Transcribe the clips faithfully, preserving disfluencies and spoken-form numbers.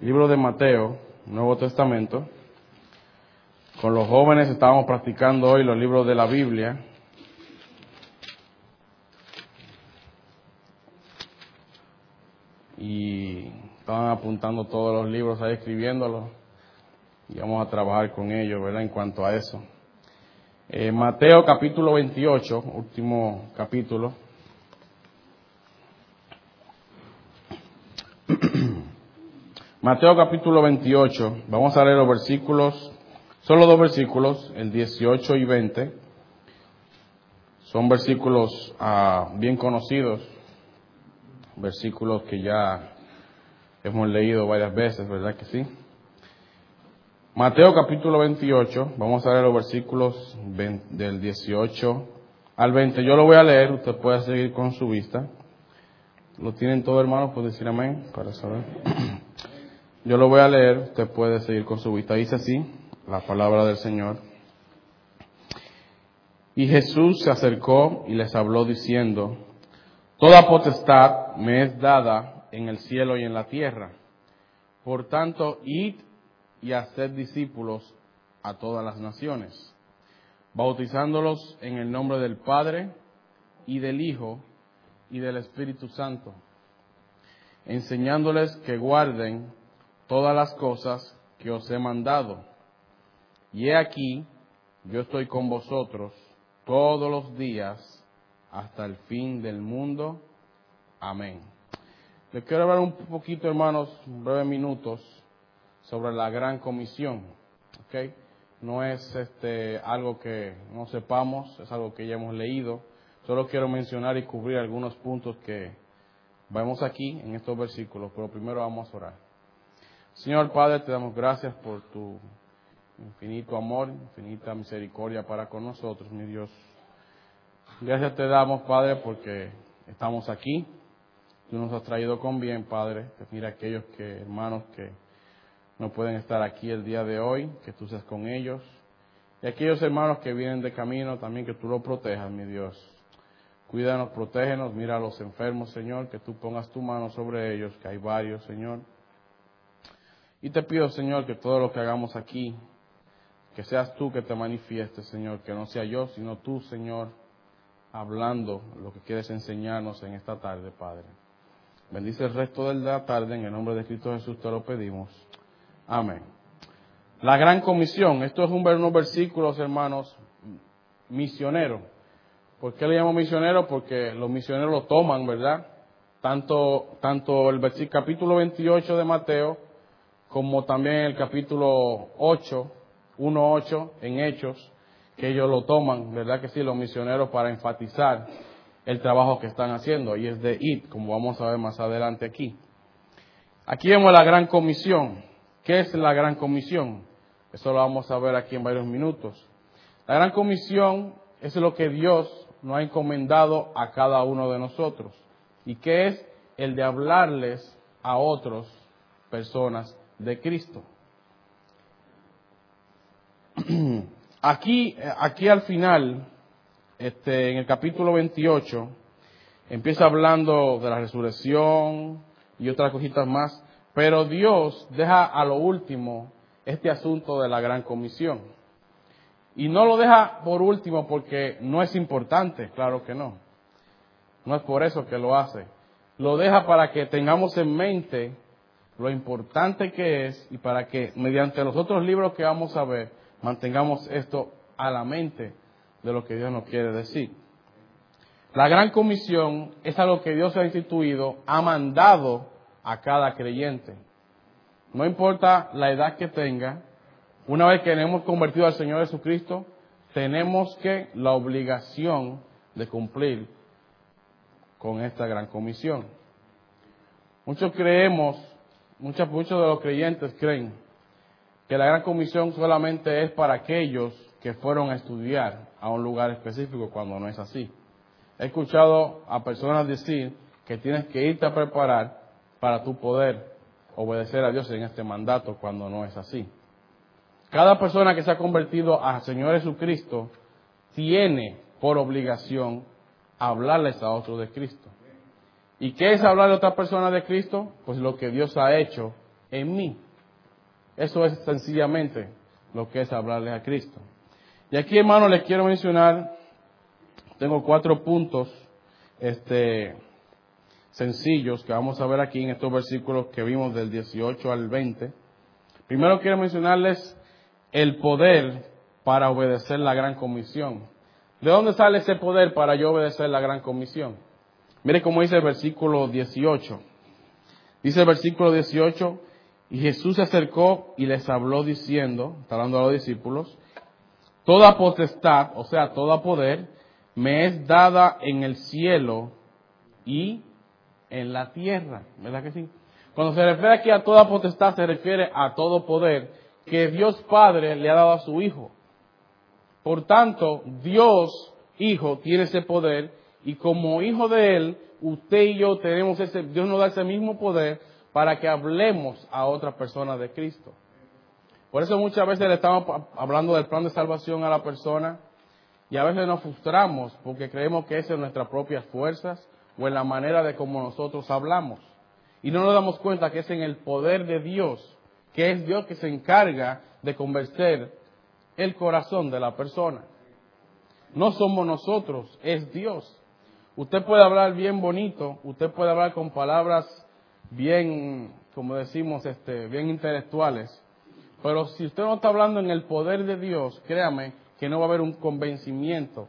libro de Mateo, Nuevo Testamento. Con los jóvenes estábamos practicando hoy los libros de la Biblia. Y estaban apuntando todos los libros ahí, escribiéndolos. Y vamos a trabajar con ellos, ¿verdad? En cuanto a eso. Eh, Mateo capítulo veintiocho, último capítulo. Mateo capítulo veintiocho, vamos a leer los versículos, solo dos versículos, el dieciocho y veinte. Son versículos uh, bien conocidos, versículos que ya hemos leído varias veces, ¿verdad que sí? Mateo capítulo veintiocho, vamos a leer los versículos veinte, del dieciocho al veinte. Yo lo voy a leer, usted puede seguir con su vista. ¿Lo tienen todos, hermanos? ¿Puede decir amén? Para saber. Yo lo voy a leer, usted puede seguir con su vista. Dice así la palabra del Señor. Y Jesús se acercó y les habló diciendo: Toda potestad me es dada en el cielo y en la tierra. Por tanto, id y haced discípulos a todas las naciones, bautizándolos en el nombre del Padre y del Hijo y del Espíritu Santo, enseñándoles que guarden todas las cosas que os he mandado. Y he aquí, yo estoy con vosotros todos los días hasta el fin del mundo. Amén. Les quiero hablar un poquito, hermanos, breves minutos, sobre la Gran Comisión. ¿Okay? No es este algo que no sepamos, es algo que ya hemos leído. Solo quiero mencionar y cubrir algunos puntos que vemos aquí en estos versículos, pero primero vamos a orar. Señor Padre, te damos gracias por tu infinito amor, infinita misericordia para con nosotros, mi Dios. Gracias te damos, Padre, porque estamos aquí. Tú nos has traído con bien, Padre. Mira aquellos que, hermanos que no pueden estar aquí el día de hoy, que tú seas con ellos. Y aquellos hermanos que vienen de camino, también que tú los protejas, mi Dios. Cuídanos, protégenos, mira a los enfermos, Señor, que tú pongas tu mano sobre ellos, que hay varios, Señor. Y te pido, Señor, que todo lo que hagamos aquí, que seas tú que te manifiestes, Señor, que no sea yo, sino tú, Señor, hablando lo que quieres enseñarnos en esta tarde, Padre. Bendice el resto de la tarde, en el nombre de Cristo Jesús te lo pedimos. Amén. La Gran Comisión, esto es un, unos versículos, hermanos, misioneros. ¿Por qué le llamo misionero? Porque los misioneros lo toman, ¿verdad? Tanto, tanto el versículo, capítulo veintiocho de Mateo, como también el capítulo ocho, uno ocho en Hechos, que ellos lo toman, ¿verdad que sí? Los misioneros para enfatizar el trabajo que están haciendo, y es de ir, como vamos a ver más adelante aquí. Aquí vemos la Gran Comisión. ¿Qué es la Gran Comisión? Eso lo vamos a ver aquí en varios minutos. La Gran Comisión es lo que Dios nos ha encomendado a cada uno de nosotros, y que es el de hablarles a otras personas de Cristo. Aquí, aquí al final, este, en el capítulo veintiocho, empieza hablando de la resurrección y otras cositas más, pero Dios deja a lo último este asunto de la Gran Comisión. Y no lo deja por último porque no es importante, claro que no. No es por eso que lo hace. Lo deja para que tengamos en mente lo importante que es, y para que mediante los otros libros que vamos a ver, mantengamos esto a la mente de lo que Dios nos quiere decir. La Gran Comisión es algo que Dios ha instituido, ha mandado a cada creyente. No importa la edad que tenga, una vez que nos hemos convertido al Señor Jesucristo, tenemos que la obligación de cumplir con esta Gran Comisión. Muchos creemos, muchos, muchos de los creyentes creen que la Gran Comisión solamente es para aquellos que fueron a estudiar a un lugar específico, cuando no es así. He escuchado a personas decir que tienes que irte a preparar para tu poder obedecer a Dios en este mandato, cuando no es así. Cada persona que se ha convertido al Señor Jesucristo tiene por obligación hablarles a otros de Cristo. ¿Y qué es hablarle a otras personas de Cristo? Pues lo que Dios ha hecho en mí. Eso es sencillamente lo que es hablarles a Cristo. Y aquí, hermano, les quiero mencionar, tengo cuatro puntos este, sencillos que vamos a ver aquí en estos versículos que vimos del dieciocho al veinte. Primero quiero mencionarles el poder para obedecer la gran comisión. ¿De dónde sale ese poder para yo obedecer la gran comisión? Mire cómo dice el versículo dieciocho. Dice el versículo dieciocho, y Jesús se acercó y les habló diciendo, está hablando a los discípulos, toda potestad, o sea, todo poder, me es dada en el cielo y en la tierra. ¿Verdad que sí? Cuando se refiere aquí a toda potestad, se refiere a todo poder que Dios Padre le ha dado a su Hijo. Por tanto, Dios Hijo tiene ese poder y como hijo de Él, usted y yo tenemos ese, Dios nos da ese mismo poder para que hablemos a otras personas de Cristo. Por eso muchas veces le estamos hablando del plan de salvación a la persona y a veces nos frustramos porque creemos que es en nuestras propias fuerzas o en la manera de cómo nosotros hablamos. Y no nos damos cuenta que es en el poder de Dios, que es Dios que se encarga de convencer el corazón de la persona. No somos nosotros, es Dios. Usted puede hablar bien bonito, usted puede hablar con palabras bien, como decimos, este, bien intelectuales, pero si usted no está hablando en el poder de Dios, créame que no va a haber un convencimiento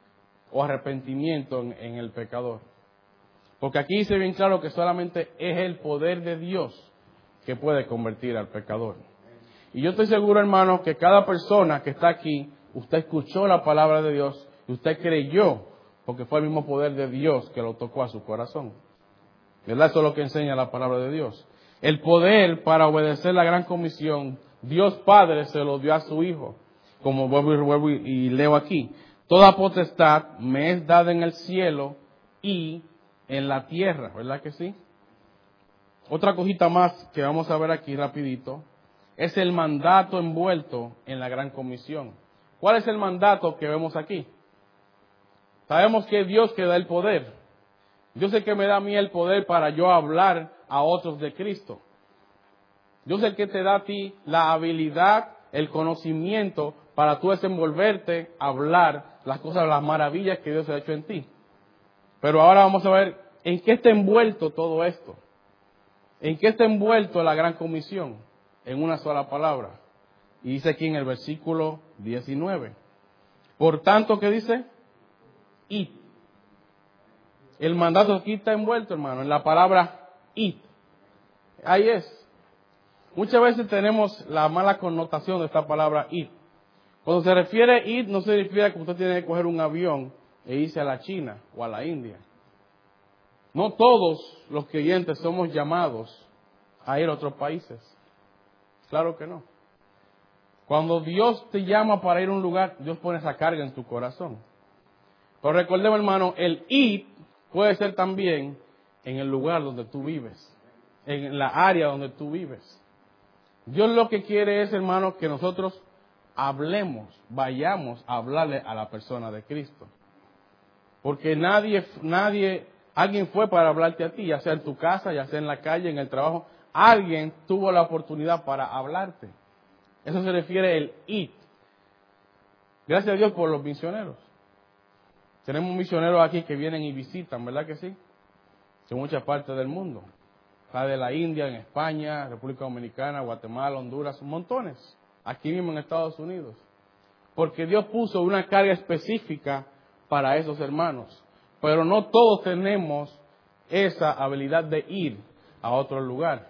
o arrepentimiento en, en el pecador. Porque aquí dice bien claro que solamente es el poder de Dios que puede convertir al pecador. Y yo estoy seguro, hermano, que cada persona que está aquí, usted escuchó la palabra de Dios y usted creyó, porque fue el mismo poder de Dios que lo tocó a su corazón. ¿Verdad? Eso es lo que enseña la palabra de Dios. El poder para obedecer la gran comisión, Dios Padre se lo dio a su Hijo. Como vuelvo y, vuelvo y leo aquí. Toda potestad me es dada en el cielo y en la tierra. ¿Verdad que sí? Otra cosita más que vamos a ver aquí rapidito es el mandato envuelto en la gran comisión. ¿Cuál es el mandato que vemos aquí? Sabemos que es Dios que da el poder. Dios es el que me da a mí el poder para yo hablar a otros de Cristo. Dios es el que te da a ti la habilidad, el conocimiento para tú desenvolverte, hablar las cosas, las maravillas que Dios ha hecho en ti. Pero ahora vamos a ver en qué está envuelto todo esto. ¿En qué está envuelto la gran comisión? En una sola palabra. Y dice aquí en el versículo diecinueve. Por tanto, ¿qué dice? Id. El mandato aquí está envuelto, hermano, en la palabra id. Ahí es. Muchas veces tenemos la mala connotación de esta palabra id. Cuando se refiere a id, no se refiere a que usted tiene que coger un avión e irse a la China o a la India. No todos los creyentes somos llamados a ir a otros países. Claro que no. Cuando Dios te llama para ir a un lugar, Dios pone esa carga en tu corazón. Pero recordemos, hermano, el ir puede ser también en el lugar donde tú vives, en la área donde tú vives. Dios lo que quiere es, hermano, que nosotros hablemos, vayamos a hablarle a la persona de Cristo. Porque nadie, nadie, alguien fue para hablarte a ti, ya sea en tu casa, ya sea en la calle, en el trabajo. Alguien tuvo la oportunidad para hablarte. Eso se refiere el ir. Gracias a Dios por los misioneros. Tenemos misioneros aquí que vienen y visitan, ¿verdad que sí? De muchas partes del mundo. Está de la India, en España, República Dominicana, Guatemala, Honduras, montones. Aquí mismo en Estados Unidos. Porque Dios puso una carga específica para esos hermanos. Pero no todos tenemos esa habilidad de ir a otro lugar.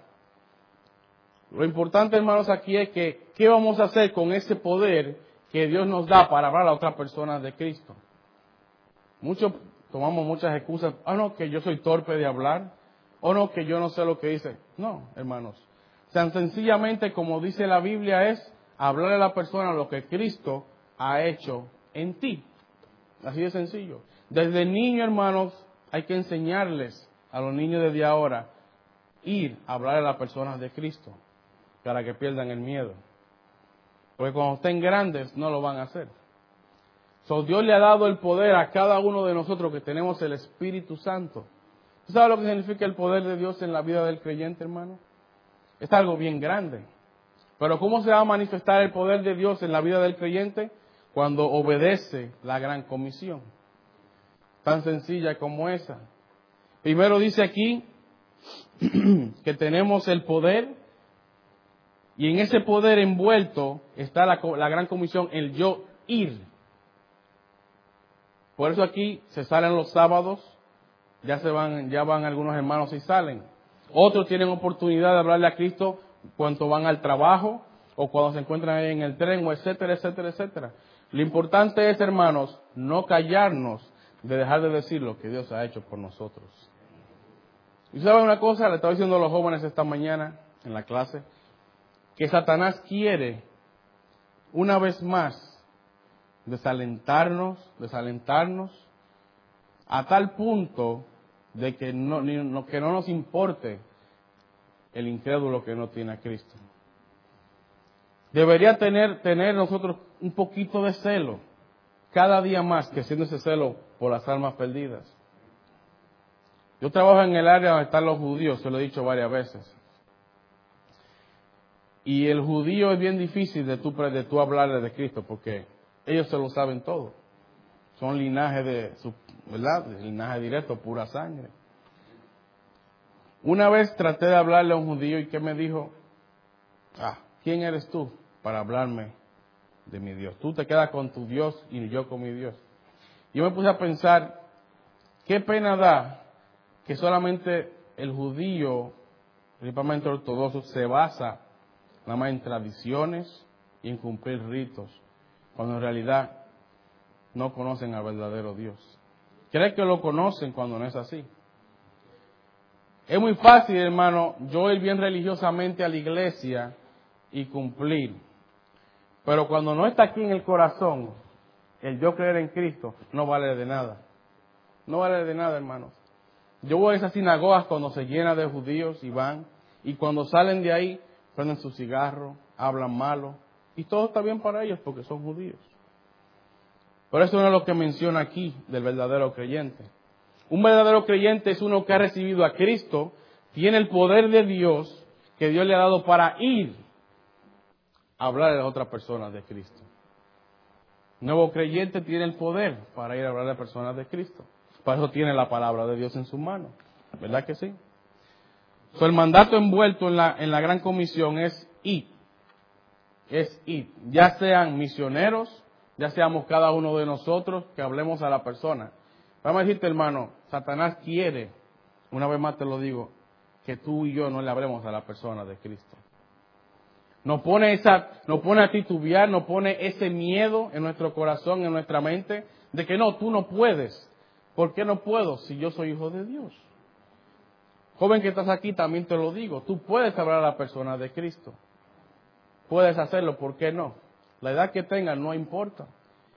Lo importante, hermanos, aquí es que, ¿qué vamos a hacer con ese poder que Dios nos da para hablar a otras personas de Cristo? Muchos tomamos muchas excusas. Ah, no, que yo soy torpe de hablar. O no, que yo no sé lo que dice. No, hermanos. Tan sencillamente como dice la Biblia es hablarle a la persona lo que Cristo ha hecho en ti. Así de sencillo. Desde niño, hermanos, hay que enseñarles a los niños desde ahora ir a hablar a las personas de Cristo para que pierdan el miedo. Porque cuando estén grandes no lo van a hacer. So, Dios le ha dado el poder a cada uno de nosotros que tenemos el Espíritu Santo. ¿Tú sabes lo que significa el poder de Dios en la vida del creyente, hermano? Es algo bien grande. Pero ¿cómo se va a manifestar el poder de Dios en la vida del creyente? Cuando obedece la gran comisión. Tan sencilla como esa. Primero dice aquí que tenemos el poder, y en ese poder envuelto está la, la gran comisión, el yo ir. Por eso aquí se salen los sábados, ya se van, ya van algunos hermanos y salen. Otros tienen oportunidad de hablarle a Cristo cuando van al trabajo o cuando se encuentran ahí en el tren, o etcétera, etcétera, etcétera. Lo importante es, hermanos, no callarnos de dejar de decir lo que Dios ha hecho por nosotros. Y saben una cosa, le estaba diciendo a los jóvenes esta mañana en la clase, que Satanás quiere una vez más desalentarnos, desalentarnos a tal punto de que no, ni, no, que no nos importe el incrédulo que no tiene a Cristo. Debería tener, tener nosotros un poquito de celo, cada día más, que siendo ese celo por las almas perdidas. Yo trabajo en el área donde están los judíos, se lo he dicho varias veces. Y el judío es bien difícil de tú, de tú hablarle de Cristo, porque ellos se lo saben todo. Son linaje de, su, ¿verdad? Linaje directo, pura sangre. Una vez traté de hablarle a un judío y que me dijo, ah, ¿quién eres tú para hablarme de mi Dios? Tú te quedas con tu Dios y yo con mi Dios. Yo me puse a pensar, qué pena da que solamente el judío, principalmente ortodoxo, se basa nada más en tradiciones y en cumplir ritos, cuando en realidad no conocen al verdadero Dios. Creen que lo conocen cuando no es así. Es muy fácil, hermano, yo ir bien religiosamente a la iglesia y cumplir. Pero cuando no está aquí en el corazón, el yo creer en Cristo no vale de nada. No vale de nada, hermanos. Yo voy a esas sinagogas cuando se llena de judíos y van, y cuando salen de ahí, prenden su cigarro, hablan malo, y todo está bien para ellos porque son judíos. Pero eso no es lo que menciona aquí del verdadero creyente. Un verdadero creyente es uno que ha recibido a Cristo, tiene el poder de Dios que Dios le ha dado para ir a hablar a las otras personas de Cristo. Un nuevo creyente tiene el poder para ir a hablar a personas de Cristo. Para eso tiene la palabra de Dios en sus manos. ¿Verdad que sí? So, el mandato envuelto en la, en la gran comisión es ir. Es ir. Ya sean misioneros, ya seamos cada uno de nosotros que hablemos a la persona. Vamos a decirte, hermano, Satanás quiere, una vez más te lo digo, que tú y yo no le hablemos a la persona de Cristo. Nos pone, esa, nos pone a titubear, nos pone ese miedo en nuestro corazón, en nuestra mente, de que no, tú no puedes. ¿Por qué no puedo si yo soy hijo de Dios? Joven que estás aquí, también te lo digo, tú puedes hablar a la persona de Cristo. Puedes hacerlo, ¿por qué no? La edad que tengas no importa.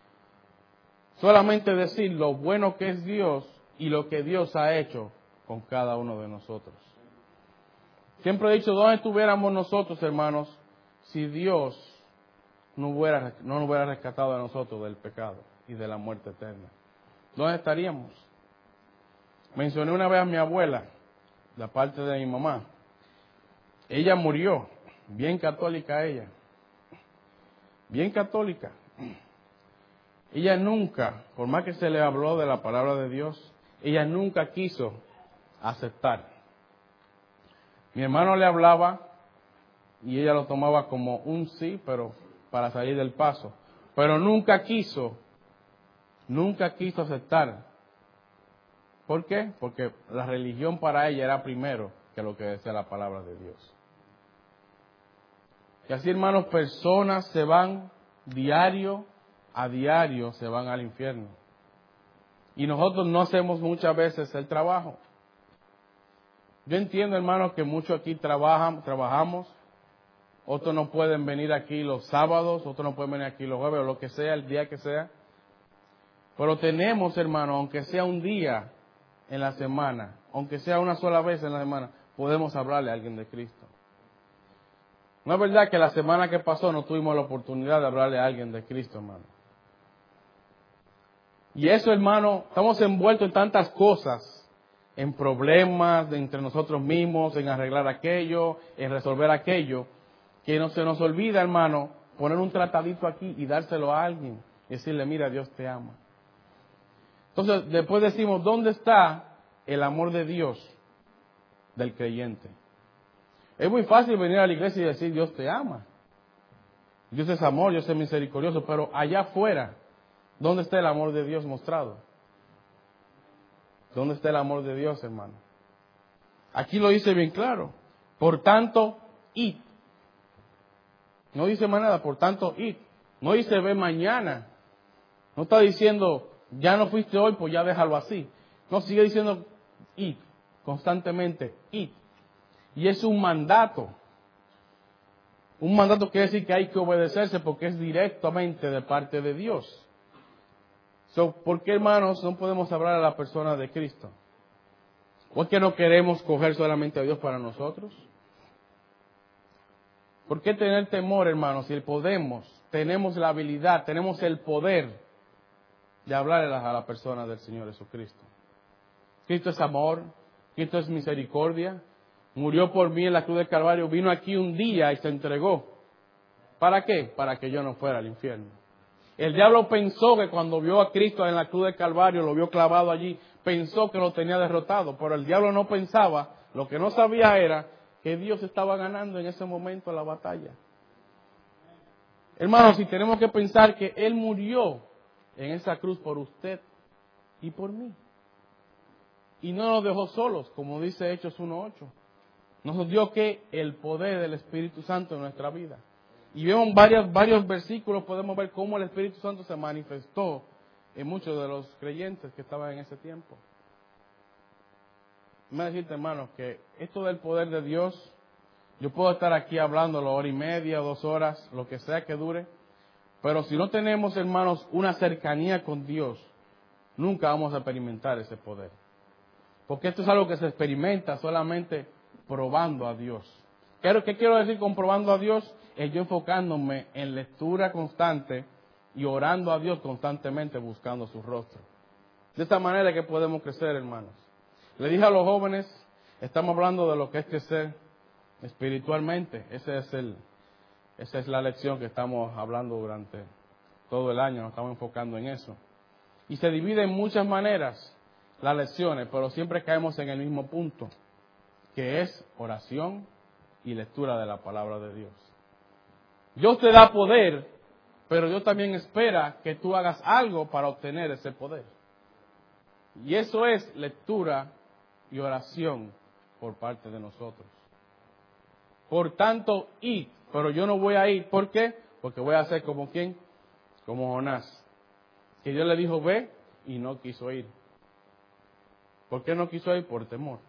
Solamente decir lo bueno que es Dios y lo que Dios ha hecho con cada uno de nosotros. Siempre he dicho, ¿dónde estuviéramos nosotros, hermanos, si Dios no hubiera, no nos hubiera rescatado a nosotros del pecado y de la muerte eterna? ¿Dónde estaríamos? Mencioné una vez a mi abuela, la parte de mi mamá. Ella murió, bien católica ella, bien católica. Ella nunca, por más que se le habló de la palabra de Dios, ella nunca quiso aceptar. Mi hermano le hablaba y ella lo tomaba como un sí, pero para salir del paso. Pero nunca quiso, nunca quiso aceptar. ¿Por qué? Porque la religión para ella era primero que lo que decía la palabra de Dios. Y así, hermanos, personas se van diario a diario, se van al infierno. Y nosotros no hacemos muchas veces el trabajo. Yo entiendo, hermanos, que muchos aquí trabajan, trabajamos. Otros no pueden venir aquí los sábados, otros no pueden venir aquí los jueves, o lo que sea, el día que sea. Pero tenemos, hermanos, aunque sea un día en la semana, aunque sea una sola vez en la semana, podemos hablarle a alguien de Cristo. No es verdad que la semana que pasó no tuvimos la oportunidad de hablarle a alguien de Cristo, hermano. Y eso, hermano, estamos envueltos en tantas cosas en problemas de entre nosotros mismos, en arreglar aquello, en resolver aquello, que no se nos olvida, hermano, poner un tratadito aquí y dárselo a alguien y decirle, mira, Dios te ama. Entonces, después decimos, ¿dónde está el amor de Dios del creyente? Es muy fácil venir a la iglesia y decir, Dios te ama. Dios es amor, Dios es misericordioso, pero allá afuera, ¿dónde está el amor de Dios mostrado? ¿Dónde está el amor de Dios, hermano? Aquí lo dice bien claro. Por tanto, id. No dice más nada, por tanto, id. No dice ve mañana. No está diciendo, ya no fuiste hoy, pues ya déjalo así. No, sigue diciendo id, constantemente, id. Y es un mandato. Un mandato quiere decir que hay que obedecerse porque es directamente de parte de Dios. So, ¿por qué, hermanos, no podemos hablar a la persona de Cristo? ¿Por qué no queremos coger solamente a Dios para nosotros? ¿Por qué tener temor, hermanos, si podemos, tenemos la habilidad, tenemos el poder de hablarle a la persona del Señor Jesucristo? Cristo es amor, Cristo es misericordia, murió por mí en la cruz del Calvario, vino aquí un día y se entregó. ¿Para qué? Para que yo no fuera al infierno. El diablo pensó que cuando vio a Cristo en la cruz del Calvario, lo vio clavado allí, pensó que lo tenía derrotado, pero el diablo no pensaba, lo que no sabía era que Dios estaba ganando en ese momento la batalla. Hermanos, si tenemos que pensar que Él murió en esa cruz por usted y por mí. Y no nos dejó solos, como dice Hechos uno ocho. Nos dio que el poder del Espíritu Santo en nuestra vida. Y vemos varios, varios versículos, podemos ver cómo el Espíritu Santo se manifestó en muchos de los creyentes que estaban en ese tiempo. Me decirte, hermanos, que esto del poder de Dios, yo puedo estar aquí hablando la hora y media, dos horas, lo que sea que dure, pero si no tenemos, hermanos, una cercanía con Dios, nunca vamos a experimentar ese poder. Porque esto es algo que se experimenta solamente probando a Dios. ¿Qué quiero decir con probando a Dios? Es yo enfocándome en lectura constante y orando a Dios constantemente buscando su rostro. De esta manera que podemos crecer, hermanos. Le dije a los jóvenes, estamos hablando de lo que es crecer espiritualmente. Ese es el, esa es la lección que estamos hablando durante todo el año. Nos estamos enfocando en eso. Y se divide en muchas maneras las lecciones, pero siempre caemos en el mismo punto, que es oración y lectura de la palabra de Dios. Dios te da poder, pero Dios también espera que tú hagas algo para obtener ese poder. Y eso es lectura y oración por parte de nosotros. Por tanto, id, pero yo no voy a ir. ¿Por qué? Porque voy a ser como quién, como Jonás, que Dios le dijo ve y no quiso ir. ¿Por qué no quiso ir? Por temor.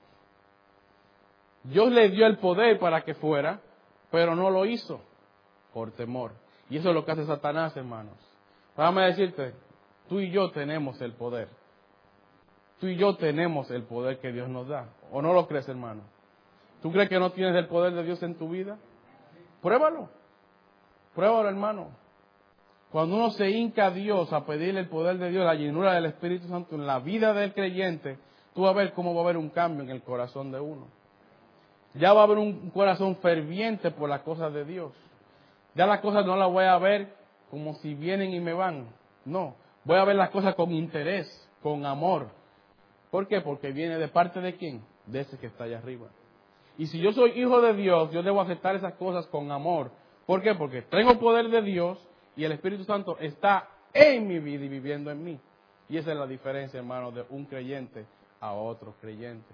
Dios le dio el poder para que fuera, pero no lo hizo por temor. Y eso es lo que hace Satanás, hermanos. Déjame decirte, tú y yo tenemos el poder. Tú y yo tenemos el poder que Dios nos da. ¿O no lo crees, hermano? ¿Tú crees que no tienes el poder de Dios en tu vida? Pruébalo. Pruébalo, hermano. Cuando uno se hinca a Dios a pedirle el poder de Dios, la llenura del Espíritu Santo en la vida del creyente, tú vas a ver cómo va a haber un cambio en el corazón de uno. Ya va a haber un corazón ferviente por las cosas de Dios. Ya las cosas no las voy a ver como si vienen y me van. No, voy a ver las cosas con interés, con amor. ¿Por qué? Porque viene de parte de quién? De ese que está allá arriba. Y si yo soy hijo de Dios, yo debo aceptar esas cosas con amor. ¿Por qué? Porque tengo poder de Dios y el Espíritu Santo está en mi vida y viviendo en mí. Y esa es la diferencia, hermano, de un creyente a otro creyente.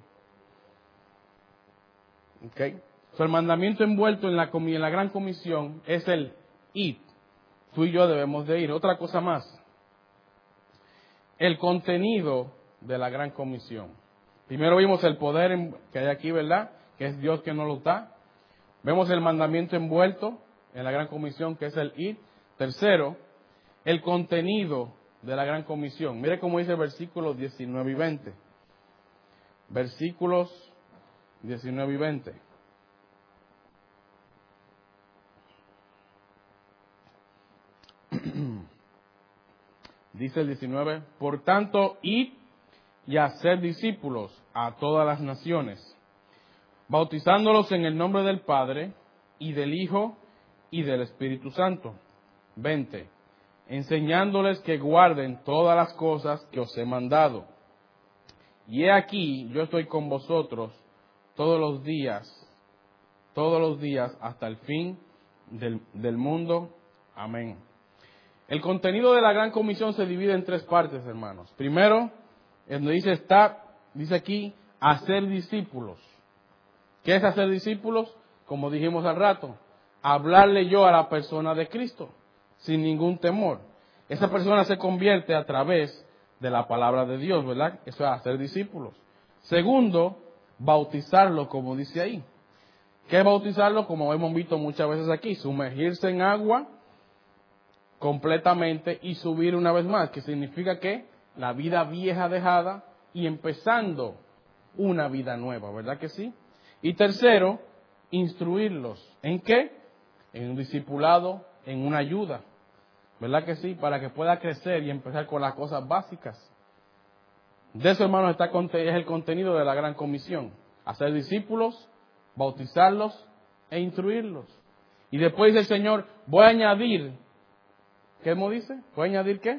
¿Ok? So, el mandamiento envuelto en la, en la gran comisión es el id. Tú y yo debemos de ir. Otra cosa más. El contenido de la gran comisión. Primero vimos el poder que hay aquí, ¿verdad? Que es Dios que nos lo da. Vemos el mandamiento envuelto en la gran comisión, que es el id. Tercero, el contenido de la gran comisión. Mire cómo dice el versículo diecinueve y veinte. Versículos diecinueve y veinte. Dice el diecinueve, por tanto, id y hacer discípulos a todas las naciones, bautizándolos en el nombre del Padre, y del Hijo, y del Espíritu Santo. veinte. Enseñándoles que guarden todas las cosas que os he mandado. Y he aquí, yo estoy con vosotros todos los días, todos los días hasta el fin del, del mundo. Amén. El contenido de la Gran Comisión se divide en tres partes, hermanos. Primero, donde dice está, dice aquí, hacer discípulos. ¿Qué es hacer discípulos? Como dijimos al rato, hablarle yo a la persona de Cristo, sin ningún temor. Esa persona se convierte a través de la palabra de Dios, ¿verdad? Eso es hacer discípulos. Segundo, bautizarlo, como dice ahí. ¿Qué es bautizarlo? Como hemos visto muchas veces aquí, sumergirse en agua completamente y subir una vez más, que significa que la vida vieja dejada y empezando una vida nueva, ¿verdad que sí? Y tercero, instruirlos. ¿En qué? En un discipulado, en una ayuda, ¿verdad que sí? Para que pueda crecer y empezar con las cosas básicas. De eso, hermanos, está, es el contenido de la Gran Comisión. Hacer discípulos, bautizarlos e instruirlos. Y después dice el Señor, voy a añadir, ¿qué me dice? ¿Voy a añadir qué?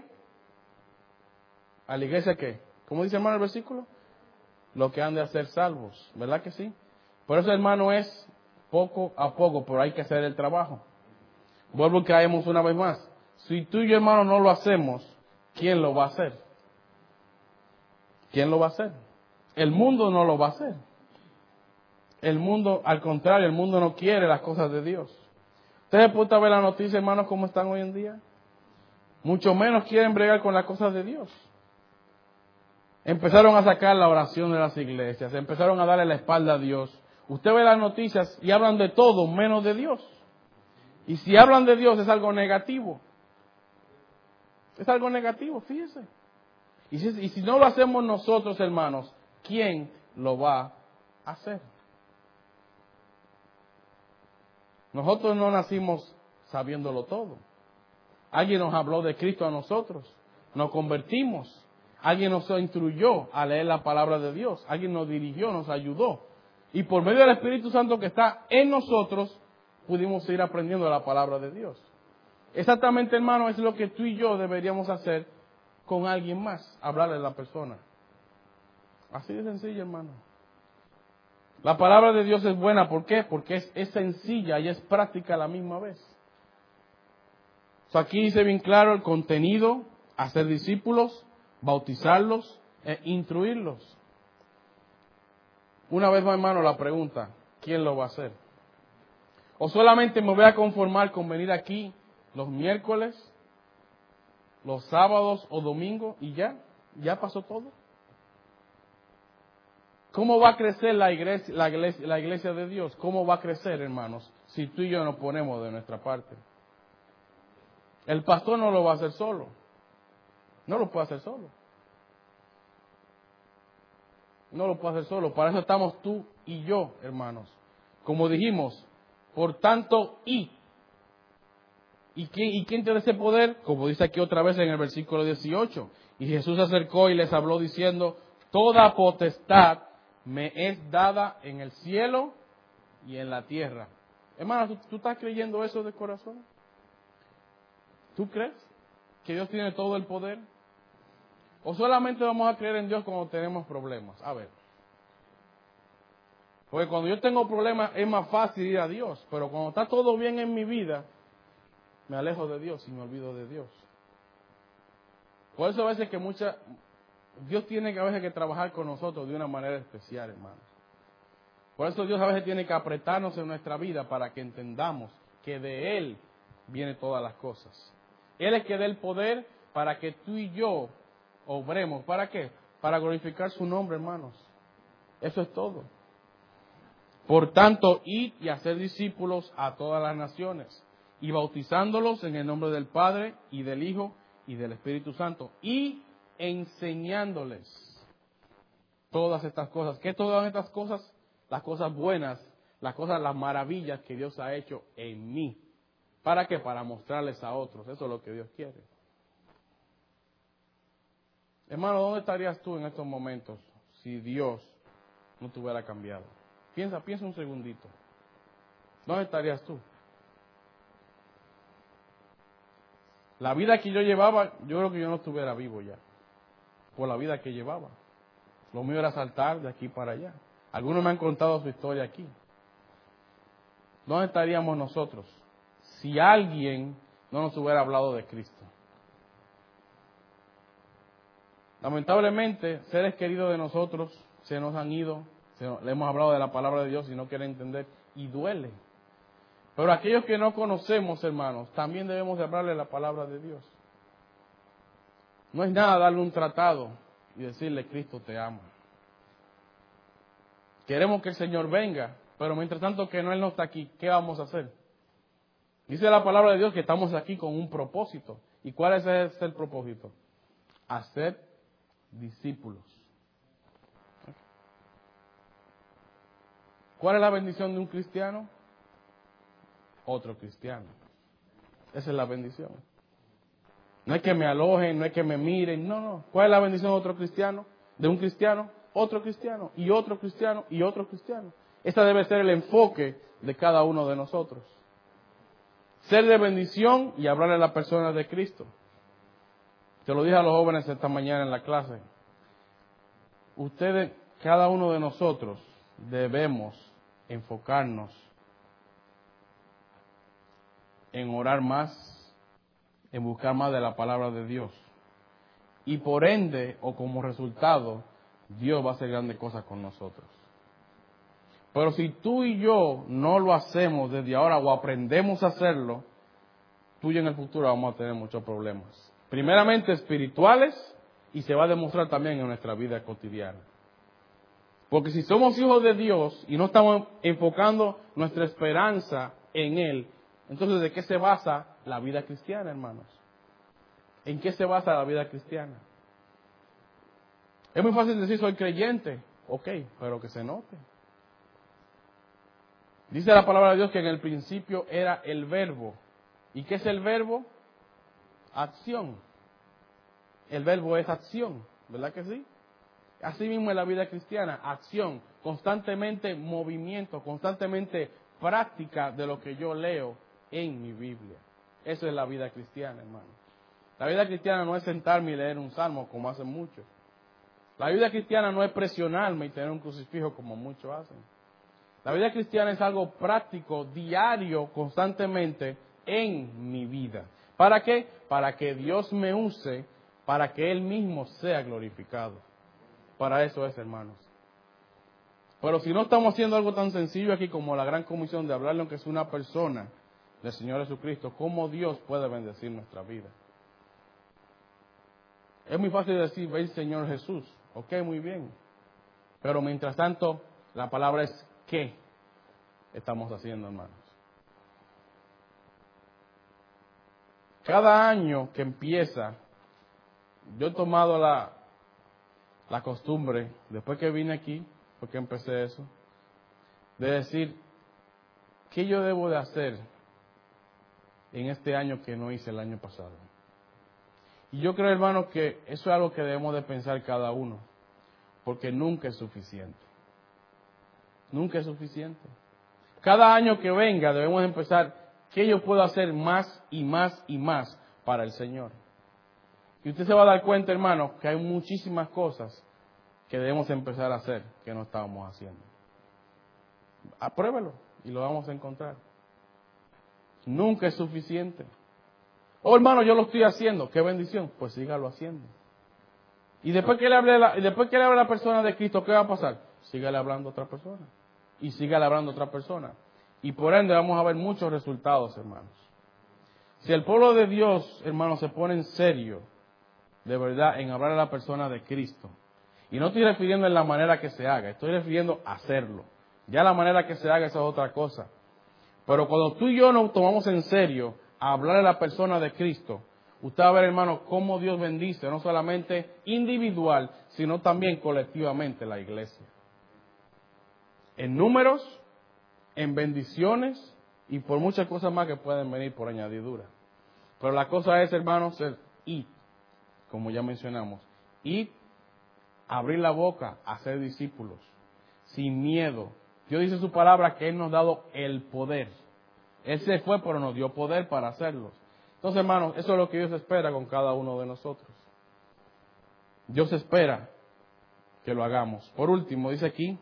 ¿A la iglesia qué? ¿Cómo dice, hermano, el versículo? Lo que han de hacer salvos, ¿verdad que sí? Por eso, hermano, es poco a poco, pero hay que hacer el trabajo. Vuelvo a caemos una vez más. Si tú y yo, hermano, no lo hacemos, ¿quién lo va a hacer? ¿Quién lo va a hacer? El mundo no lo va a hacer. El mundo, al contrario, el mundo no quiere las cosas de Dios. Ustedes pueden ver la noticia, hermanos, cómo están hoy en día. Mucho menos quieren bregar con las cosas de Dios. Empezaron a sacar la oración de las iglesias, empezaron a darle la espalda a Dios. Usted ve las noticias y hablan de todo menos de Dios. Y si hablan de Dios es algo negativo. Es algo negativo, fíjese. Y si, y si no lo hacemos nosotros, hermanos, ¿quién lo va a hacer? Nosotros no nacimos sabiéndolo todo. Alguien nos habló de Cristo a nosotros. Nos convertimos. Alguien nos instruyó a leer la palabra de Dios. Alguien nos dirigió, nos ayudó. Y por medio del Espíritu Santo que está en nosotros, pudimos ir aprendiendo la palabra de Dios. Exactamente, hermano, es lo que tú y yo deberíamos hacer con alguien más. Hablarle a la persona. Así de sencillo, hermano. La palabra de Dios es buena. ¿Por qué? Porque es, es sencilla y es práctica a la misma vez. O sea, aquí dice bien claro el contenido, hacer discípulos, bautizarlos e instruirlos. Una vez más, hermano, la pregunta, ¿quién lo va a hacer? ¿O solamente me voy a conformar con venir aquí los miércoles, los sábados o domingos y ya? ¿Ya pasó todo? ¿Cómo va a crecer la iglesia, la iglesia, la iglesia de Dios? ¿Cómo va a crecer, hermanos, si tú y yo nos ponemos de nuestra parte? El pastor no lo va a hacer solo. No lo puede hacer solo. No lo puede hacer solo. Para eso estamos tú y yo, hermanos. Como dijimos, por tanto, y. ¿Y quién, ¿Y quién tiene ese poder? Como dice aquí otra vez en el versículo dieciocho. Y Jesús se acercó y les habló diciendo, toda potestad me es dada en el cielo y en la tierra. Hermano, ¿tú, ¿tú estás creyendo eso de corazón? ¿Tú crees que Dios tiene todo el poder? ¿O solamente vamos a creer en Dios cuando tenemos problemas? A ver. Porque cuando yo tengo problemas es más fácil ir a Dios. Pero cuando está todo bien en mi vida, me alejo de Dios y me olvido de Dios. Por eso a veces que mucha, Dios tiene que a veces que trabajar con nosotros de una manera especial, hermanos. Por eso Dios a veces tiene que apretarnos en nuestra vida para que entendamos que de Él vienen todas las cosas. Él es que da el poder para que tú y yo obremos. ¿Para qué? Para glorificar su nombre, hermanos. Eso es todo. Por tanto, id y hacer discípulos a todas las naciones, y bautizándolos en el nombre del Padre, y del Hijo, y del Espíritu Santo, y enseñándoles todas estas cosas. ¿Qué todas estas cosas? Las cosas buenas, las cosas, las maravillas que Dios ha hecho en mí. ¿Para qué? Para mostrarles a otros. Eso es lo que Dios quiere. Hermano, ¿dónde estarías tú en estos momentos si Dios no te hubiera cambiado? Piensa, piensa un segundito. ¿Dónde estarías tú? La vida que yo llevaba, yo creo que yo no estuviera vivo ya, por la vida que llevaba. Lo mío era saltar de aquí para allá. Algunos me han contado su historia aquí. ¿Dónde estaríamos nosotros si alguien no nos hubiera hablado de Cristo? Lamentablemente, seres queridos de nosotros se nos han ido, se nos, le hemos hablado de la palabra de Dios y no quieren entender, y duele. Pero aquellos que no conocemos, hermanos, también debemos de hablarle la palabra de Dios. No es nada darle un tratado y decirle, Cristo te ama. Queremos que el Señor venga, pero mientras tanto que no Él no está aquí, ¿qué vamos a hacer? Dice la palabra de Dios que estamos aquí con un propósito. ¿Y cuál es ese el propósito? Hacer discípulos. ¿Cuál es la bendición de un cristiano? Otro cristiano. Esa es la bendición. No es que me alojen, no es que me miren, no, no. ¿Cuál es la bendición de otro cristiano? De un cristiano, otro cristiano, y otro cristiano, y otro cristiano. Ese debe ser el enfoque de cada uno de nosotros. Ser de bendición y hablarle a las personas de Cristo. Te lo dije a los jóvenes esta mañana en la clase. Ustedes, cada uno de nosotros, debemos enfocarnos en orar más, en buscar más de la palabra de Dios. Y por ende, o como resultado, Dios va a hacer grandes cosas con nosotros. Pero si tú y yo no lo hacemos desde ahora o aprendemos a hacerlo, tú y yo en el futuro vamos a tener muchos problemas. Primeramente espirituales, y se va a demostrar también en nuestra vida cotidiana. Porque si somos hijos de Dios y no estamos enfocando nuestra esperanza en Él, entonces ¿de qué se basa la vida cristiana, hermanos? ¿En qué se basa la vida cristiana? Es muy fácil decir soy creyente, ok, pero que se note. Dice la palabra de Dios que en el principio era el verbo. ¿Y qué es el verbo? Acción. El verbo es acción, ¿verdad que sí? Así mismo es la vida cristiana, acción, constantemente movimiento, constantemente práctica de lo que yo leo en mi Biblia. Eso es la vida cristiana, hermano. La vida cristiana no es sentarme y leer un salmo como hacen muchos. La vida cristiana no es presionarme y tener un crucifijo como muchos hacen. La vida cristiana es algo práctico, diario, constantemente en mi vida. ¿Para qué? Para que Dios me use, para que Él mismo sea glorificado. Para eso es, hermanos. Pero si no estamos haciendo algo tan sencillo aquí como la gran comisión de hablarle aunque es una persona del Señor Jesucristo, ¿cómo Dios puede bendecir nuestra vida? Es muy fácil decir, ve el Señor Jesús. Ok, muy bien. Pero mientras tanto, la palabra es ¿qué estamos haciendo, hermanos? Cada año que empieza, yo he tomado la, la costumbre, después que vine aquí, porque empecé eso, de decir, ¿qué yo debo de hacer en este año que no hice el año pasado? Y yo creo, hermanos, que eso es algo que debemos de pensar cada uno, porque nunca es suficiente. Nunca es suficiente. Cada año que venga debemos empezar, ¿qué yo puedo hacer más y más y más para el Señor? Y usted se va a dar cuenta, hermano, que hay muchísimas cosas que debemos empezar a hacer que no estábamos haciendo. Apruébelo y lo vamos a encontrar. Nunca es suficiente. Oh, hermano, yo lo estoy haciendo. ¡Qué bendición! Pues sígalo haciendo. Y después que le hable la, después que le hable a la persona de Cristo, ¿qué va a pasar? Sígale hablando a otra persona. Y sígale hablando a otra persona. Y por ende vamos a ver muchos resultados, hermanos. Si el pueblo de Dios, hermanos, se pone en serio, de verdad, en hablar a la persona de Cristo. Y no estoy refiriendo en la manera que se haga, estoy refiriendo a hacerlo. Ya la manera que se haga esa es otra cosa. Pero cuando tú y yo nos tomamos en serio a hablar a la persona de Cristo, usted va a ver, hermano, cómo Dios bendice, no solamente individual, sino también colectivamente la iglesia. En números, en bendiciones y por muchas cosas más que pueden venir por añadidura. Pero la cosa es, hermanos, ser id, como ya mencionamos, y abrir la boca, hacer discípulos, sin miedo. Dios dice en su palabra que Él nos ha dado el poder. Él se fue, pero nos dio poder para hacerlos. Entonces, hermanos, eso es lo que Dios espera con cada uno de nosotros. Dios espera que lo hagamos. Por último, dice aquí,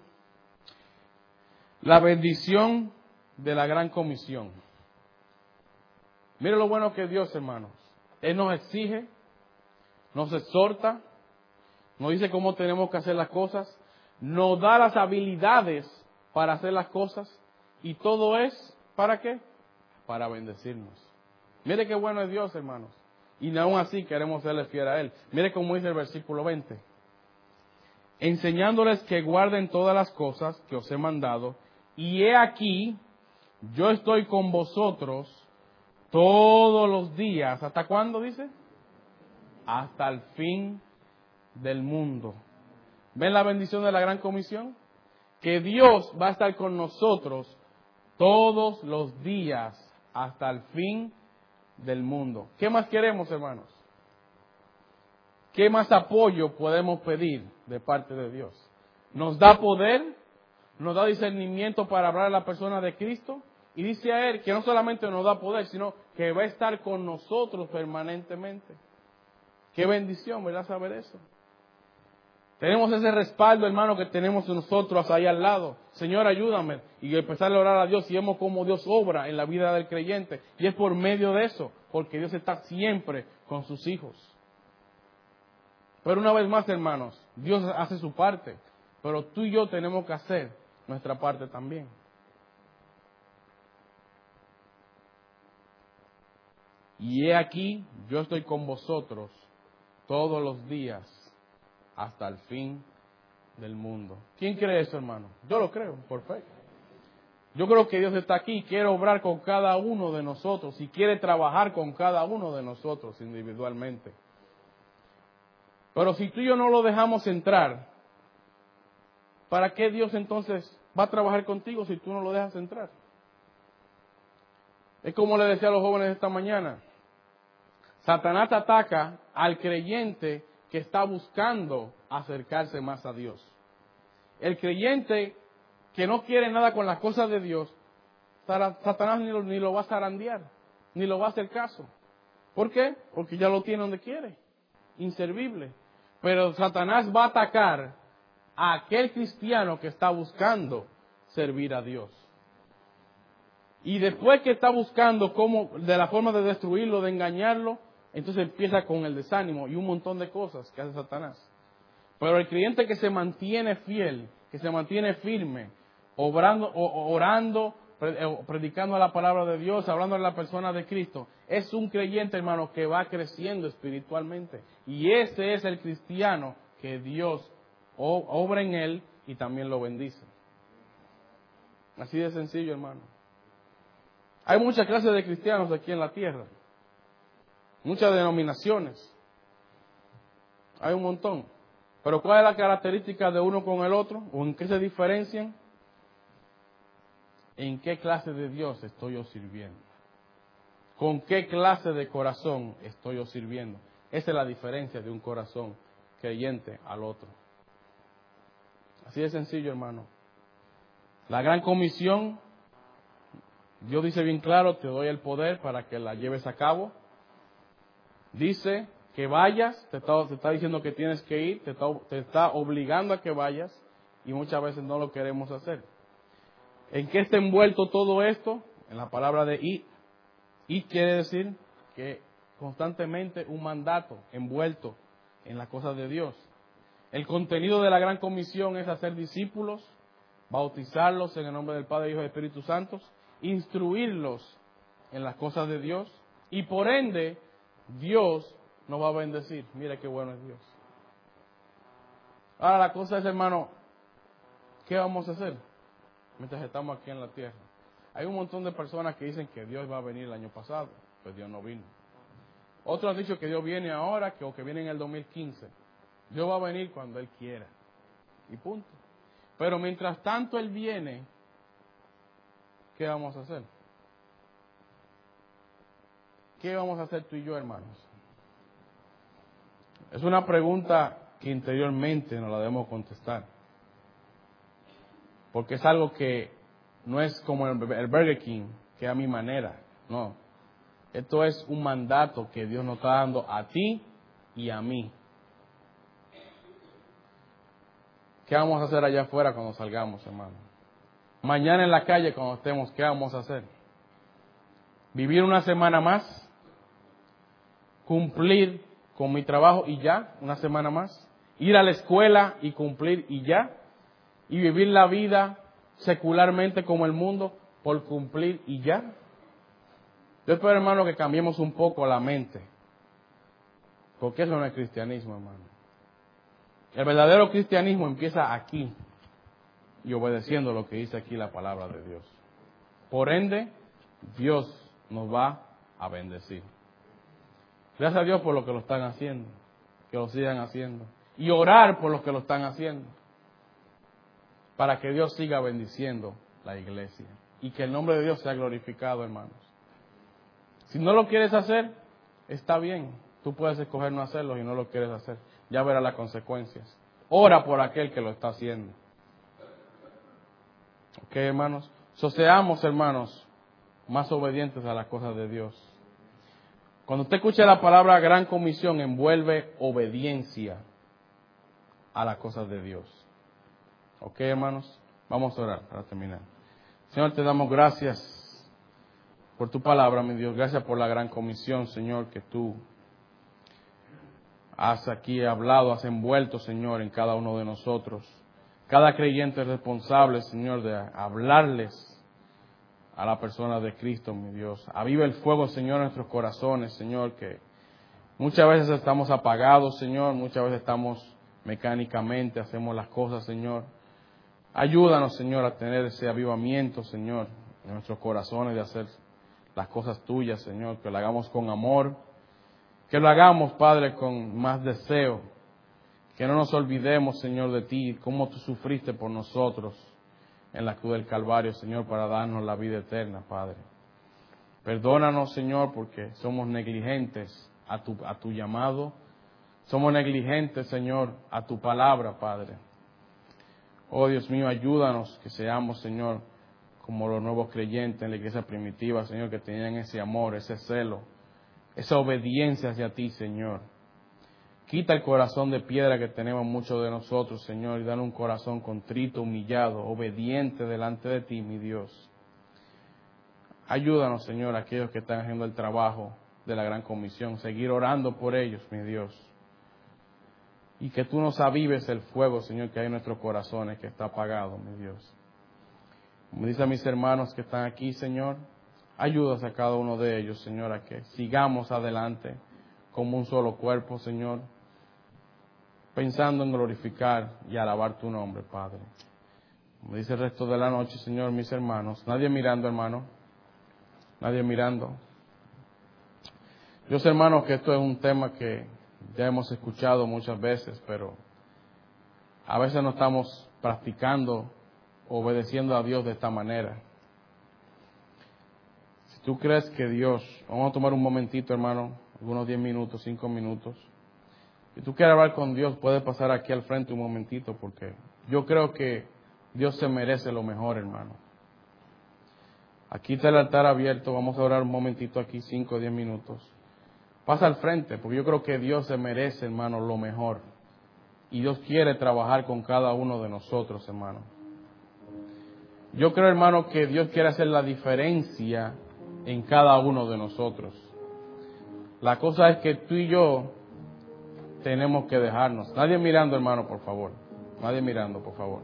la bendición de la gran comisión. Mire lo bueno que es Dios, hermanos. Él nos exige, nos exhorta, nos dice cómo tenemos que hacer las cosas, nos da las habilidades para hacer las cosas, y todo es, ¿para qué? Para bendecirnos. Mire qué bueno es Dios, hermanos. Y aún así queremos serle fiel a Él. Mire cómo dice el versículo veinte. Enseñándoles que guarden todas las cosas que os he mandado, y he aquí, yo estoy con vosotros todos los días. ¿Hasta cuándo dice? Hasta el fin del mundo. ¿Ven la bendición de la gran comisión? Que Dios va a estar con nosotros todos los días hasta el fin del mundo. ¿Qué más queremos, hermanos? ¿Qué más apoyo podemos pedir de parte de Dios? Nos da poder, nos da discernimiento para hablar a la persona de Cristo, y dice a Él que no solamente nos da poder, sino que va a estar con nosotros permanentemente. Qué bendición, ¿verdad? Saber eso. Tenemos ese respaldo, hermano, que tenemos nosotros ahí al lado. Señor, ayúdame. Y empezar a orar a Dios y vemos cómo Dios obra en la vida del creyente. Y es por medio de eso, porque Dios está siempre con sus hijos. Pero una vez más, hermanos, Dios hace su parte, pero tú y yo tenemos que hacer nuestra parte también. Y he aquí, yo estoy con vosotros todos los días hasta el fin del mundo. ¿Quién cree eso, hermano? Yo lo creo, por fe. Yo creo que Dios está aquí y quiere obrar con cada uno de nosotros y quiere trabajar con cada uno de nosotros individualmente. Pero si tú y yo no lo dejamos entrar, ¿para qué Dios entonces va a trabajar contigo si tú no lo dejas entrar? Es como le decía a los jóvenes esta mañana. Satanás ataca al creyente que está buscando acercarse más a Dios. El creyente que no quiere nada con las cosas de Dios, Satanás ni lo, ni lo va a zarandear, ni lo va a hacer caso. ¿Por qué? Porque ya lo tiene donde quiere, inservible. Pero Satanás va a atacar a aquel cristiano que está buscando servir a Dios. Y después que está buscando cómo, de la forma de destruirlo, de engañarlo, entonces empieza con el desánimo y un montón de cosas que hace Satanás. Pero el creyente que se mantiene fiel, que se mantiene firme, obrando, orando, predicando la palabra de Dios, hablando de la persona de Cristo, es un creyente, hermano, que va creciendo espiritualmente. Y ese es el cristiano que Dios obra en él y también lo bendice. Así de sencillo, hermano. Hay muchas clases de cristianos aquí en la tierra. Muchas denominaciones. Hay un montón. Pero ¿cuál es la característica de uno con el otro? ¿O en qué se diferencian? ¿En qué clase de Dios estoy yo sirviendo? ¿Con qué clase de corazón estoy yo sirviendo? Esa es la diferencia de un corazón creyente al otro. Así de sencillo, hermano. La gran comisión, Dios dice bien claro, te doy el poder para que la lleves a cabo. Dice que vayas, te está, te está diciendo que tienes que ir, te está, te está obligando a que vayas y muchas veces no lo queremos hacer. ¿En qué está envuelto todo esto? En la palabra de ir. Ir quiere decir que constantemente un mandato envuelto en las cosas de Dios. El contenido de la gran comisión es hacer discípulos, bautizarlos en el nombre del Padre, Hijo y Espíritu Santo, instruirlos en las cosas de Dios y por ende Dios nos va a bendecir. Mira qué bueno es Dios. Ahora la cosa es, hermano, ¿qué vamos a hacer mientras estamos aquí en la tierra? Hay un montón de personas que dicen que Dios va a venir el año pasado, pues Dios no vino. Otros han dicho que Dios viene ahora, que, o que viene en el dos mil quince. Dios va a venir cuando Él quiera. Y punto. Pero mientras tanto Él viene, ¿qué vamos a hacer? ¿Qué vamos a hacer tú y yo, hermanos? Es una pregunta que interiormente nos la debemos contestar. Porque es algo que no es como el, el Burger King, que es a mi manera. No. Esto es un mandato que Dios nos está dando a ti y a mí. ¿Qué vamos a hacer allá afuera cuando salgamos, hermano? Mañana en la calle cuando estemos, ¿qué vamos a hacer? ¿Vivir una semana más? ¿Cumplir con mi trabajo y ya? ¿Una semana más? ¿Ir a la escuela y cumplir y ya? ¿Y vivir la vida secularmente como el mundo por cumplir y ya? Yo espero, hermano, que cambiemos un poco la mente. Porque eso no es cristianismo, hermano. El verdadero cristianismo empieza aquí y obedeciendo lo que dice aquí la palabra de Dios. Por ende, Dios nos va a bendecir. Gracias a Dios por lo que lo están haciendo, que lo sigan haciendo. Y orar por los que lo están haciendo, para que Dios siga bendiciendo la iglesia y que el nombre de Dios sea glorificado, hermanos. Si no lo quieres hacer, está bien. Tú puedes escoger no hacerlo y no lo quieres hacer. Ya verás las consecuencias. Ora por aquel que lo está haciendo. Ok, hermanos. So, seamos, hermanos, más obedientes a las cosas de Dios. Cuando usted escuche la palabra gran comisión, envuelve obediencia a las cosas de Dios. Ok, hermanos. Vamos a orar para terminar. Señor, te damos gracias por tu palabra, mi Dios. Gracias por la gran comisión, Señor, que tú has aquí hablado, has envuelto, Señor, en cada uno de nosotros. Cada creyente es responsable, Señor, de hablarles a la persona de Cristo, mi Dios. Aviva el fuego, Señor, en nuestros corazones, Señor, que muchas veces estamos apagados, Señor, muchas veces estamos mecánicamente, hacemos las cosas, Señor. Ayúdanos, Señor, a tener ese avivamiento, Señor, en nuestros corazones de hacer las cosas tuyas, Señor, que lo hagamos con amor, que lo hagamos, Padre, con más deseo, que no nos olvidemos, Señor, de ti, cómo tú sufriste por nosotros en la cruz del Calvario, Señor, para darnos la vida eterna, Padre. Perdónanos, Señor, porque somos negligentes a tu, a tu llamado, somos negligentes, Señor, a tu palabra, Padre. Oh, Dios mío, ayúdanos que seamos, Señor, como los nuevos creyentes en la iglesia primitiva, Señor, que tenían ese amor, ese celo, esa obediencia hacia ti, Señor. Quita el corazón de piedra que tenemos muchos de nosotros, Señor, y danos un corazón contrito, humillado, obediente delante de ti, mi Dios. Ayúdanos, Señor, a aquellos que están haciendo el trabajo de la gran comisión, seguir orando por ellos, mi Dios. Y que tú nos avives el fuego, Señor, que hay en nuestros corazones, que está apagado, mi Dios. Como dice a mis hermanos que están aquí, Señor, ayúdanos a cada uno de ellos, Señor, a que sigamos adelante como un solo cuerpo, Señor, pensando en glorificar y alabar tu nombre, Padre. Como dice el resto de la noche, Señor, mis hermanos, nadie mirando, hermano, nadie mirando. Yo sé, hermanos, que esto es un tema que ya hemos escuchado muchas veces, pero a veces no estamos practicando, obedeciendo a Dios de esta manera. Si tú crees que Dios, vamos a tomar un momentito, hermano, algunos diez minutos, cinco minutos. Si tú quieres hablar con Dios, puedes pasar aquí al frente un momentito, porque yo creo que Dios se merece lo mejor, hermano. Aquí está el altar abierto, vamos a orar un momentito aquí, cinco o diez minutos. Pasa al frente, porque yo creo que Dios se merece, hermano, lo mejor. Y Dios quiere trabajar con cada uno de nosotros, hermano. Yo creo, hermano, que Dios quiere hacer la diferencia en cada uno de nosotros. La cosa es que tú y yo tenemos que dejarnos. Nadie mirando, hermano, por favor. Nadie mirando, por favor.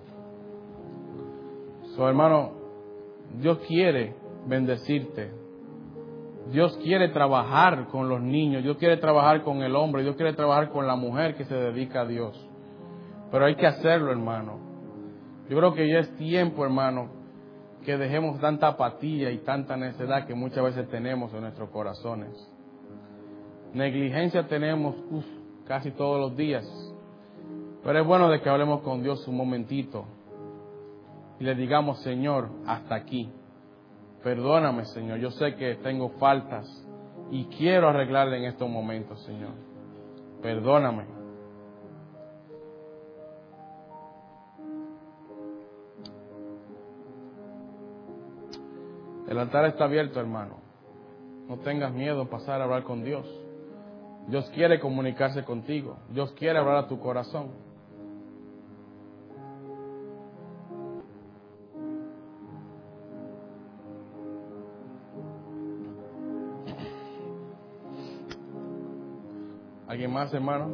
So, hermano, Dios quiere bendecirte. Dios quiere trabajar con los niños. Dios quiere trabajar con el hombre. Dios quiere trabajar con la mujer que se dedica a Dios. Pero hay que hacerlo, hermano. Yo creo que ya es tiempo, hermano, que dejemos tanta apatía y tanta necedad que muchas veces tenemos en nuestros corazones. Negligencia tenemos uf, casi todos los días. Pero es bueno de que hablemos con Dios un momentito y le digamos, Señor, hasta aquí. Perdóname, Señor. Yo sé que tengo faltas y quiero arreglarle en estos momentos, Señor. Perdóname. El altar está abierto, hermano. No tengas miedo de pasar a hablar con Dios. Dios quiere comunicarse contigo. Dios quiere hablar a tu corazón. ¿Alguien más, hermano?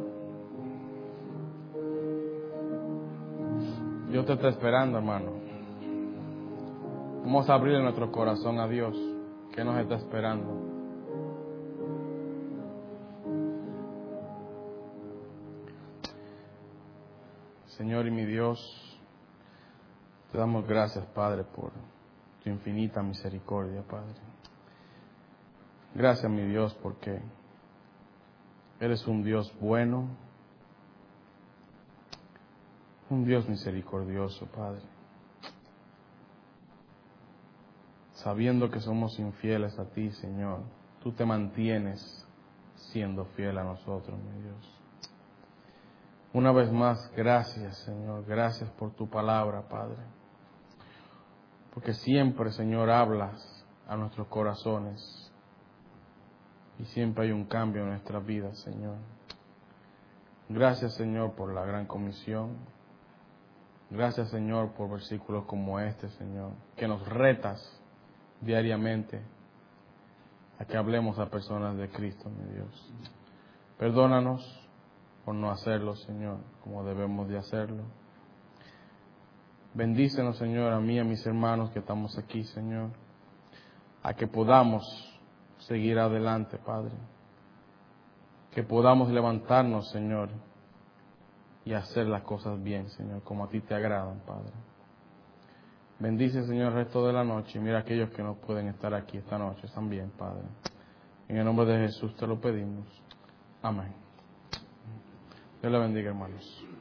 Dios te está esperando, hermano. Vamos a abrir nuestro corazón a Dios, que nos está esperando. Señor y mi Dios, te damos gracias, Padre, por tu infinita misericordia, Padre. Gracias, mi Dios, porque eres un Dios bueno, un Dios misericordioso, Padre. Sabiendo que somos infieles a ti, Señor, tú te mantienes siendo fiel a nosotros, mi Dios. Una vez más, gracias, Señor, gracias por tu palabra, Padre. Porque siempre, Señor, hablas a nuestros corazones y siempre hay un cambio en nuestras vidas, Señor. Gracias, Señor, por la gran comisión. Gracias, Señor, por versículos como este, Señor, que nos retas diariamente a que hablemos a personas de Cristo, mi Dios. Perdónanos por no hacerlo, Señor, como debemos de hacerlo. Bendícenos, Señor, a mí y a mis hermanos que estamos aquí, Señor, a que podamos seguir adelante, Padre. Que podamos levantarnos, Señor, y hacer las cosas bien, Señor, como a ti te agradan, Padre. Bendice, Señor, el resto de la noche. Y mira a aquellos que no pueden estar aquí esta noche también, Padre. En el nombre de Jesús te lo pedimos. Amén. Dios le bendiga, hermanos.